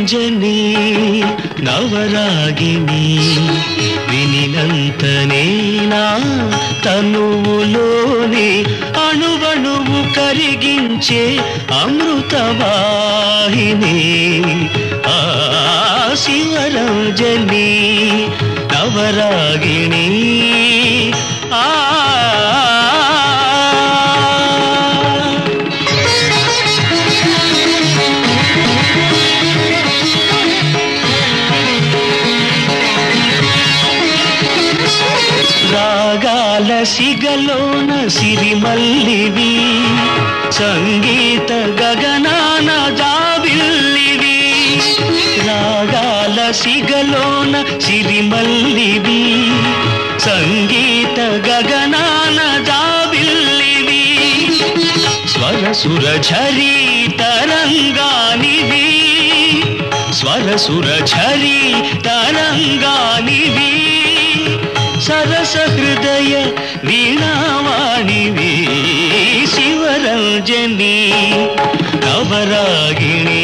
శివరంజని నవరాగిని వినినంతనే నా తనువులోని అణువణువు కరిగించే అమృతవాహిని ఆ శివరంజని నవరాగిని రాగాల సిగలోన సిరిమల్లివి సంగీత గగనాన జాబిల్లివి రాగాల సిగలోన సిరిమల్లివి సంగీత గగనాన జాబిల్లివి స్వరసుర ఝరీ తరంగానివి స్వరసుర ఝరీ తరంగానివి సరస హృదయ వీణావాణివి శివరంజని నవరాగిణి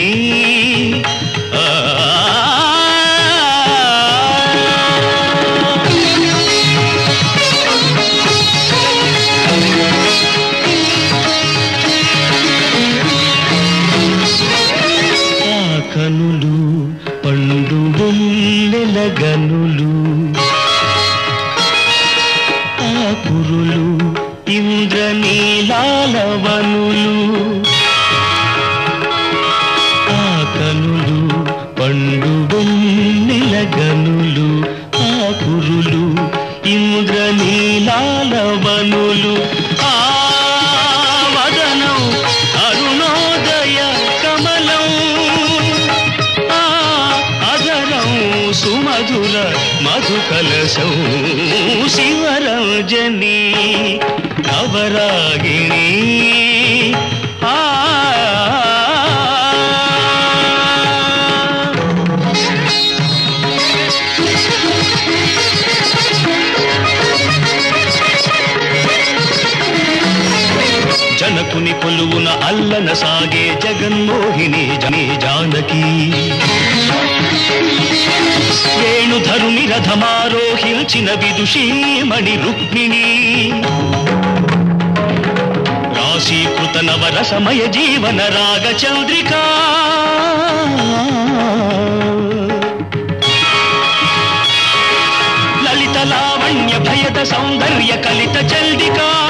కనులు పండు నెలగనులు పురులు ఇంద్రనీలాలవనులు ఆ కనులు పండు నిలగనులు ఆ పురులు ఇంద్రనీలాలవనులు ఆ వదనం అరుణోదయ కమలం ఆ అదరం సుమధుర మధుకలశం శివరంజని నవరాగిణి జనకుని కొలువున అల్లన సాగే జగన్మోహిని జని జానకి వేణుధరుని రథమారోహించిన విదుషీమణి రుక్మిణి రాశీకృత నవరసమయ జీవన రాగ చంద్రికా లలిత లావణ్య భయద సౌందర్య కలిత చండికా